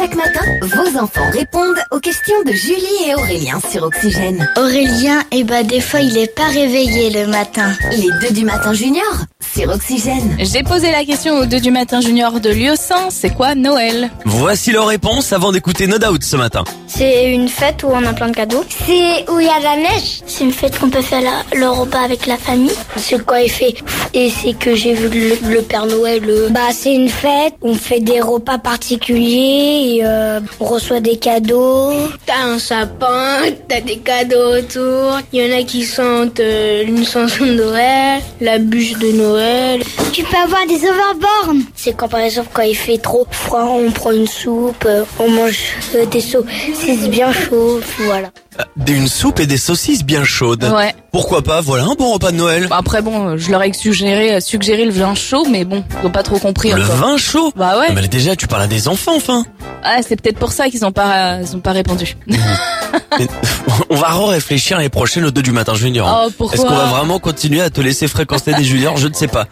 Chaque matin, vos enfants répondent aux questions de Julie et Aurélien sur Oxygène. Aurélien, des fois il est pas réveillé le matin. Les 2 du matin junior sur Oxygène. J'ai posé la question aux 2 du matin junior de Lieusaint, c'est quoi Noël? Voici leur réponse avant d'écouter No Doubt ce matin. C'est une fête où on a plein de cadeaux. C'est où il y a la neige. C'est une fête qu'on peut faire le repas avec la famille. C'est quand il fait et c'est que j'ai vu le Père Noël. C'est une fête, on fait des repas particuliers et on reçoit des cadeaux. T'as un sapin, t'as des cadeaux autour. Il y en a qui sentent une chanson de Noël, la bûche de Noël. Tu peux avoir des overbornes. C'est quand par exemple quand il fait trop froid, on prend une soupe, on mange des saucisses bien chaudes, voilà. Une soupe et des saucisses bien chaudes. Ouais. Pourquoi pas, voilà un bon repas de Noël. Après je leur ai suggéré le vin chaud, mais bon, ils ont pas trop compris Le encore. vin chaud? Bah ouais. Mais déjà, tu parles à des enfants, enfin. Ah, c'est peut-être pour ça qu'ils ont pas répondu. Mais on va réfléchir l'année prochaine aux 2 du matin junior. Oh, pourquoi? Est-ce qu'on va vraiment continuer à te laisser fréquenter des juniors? Je ne sais pas.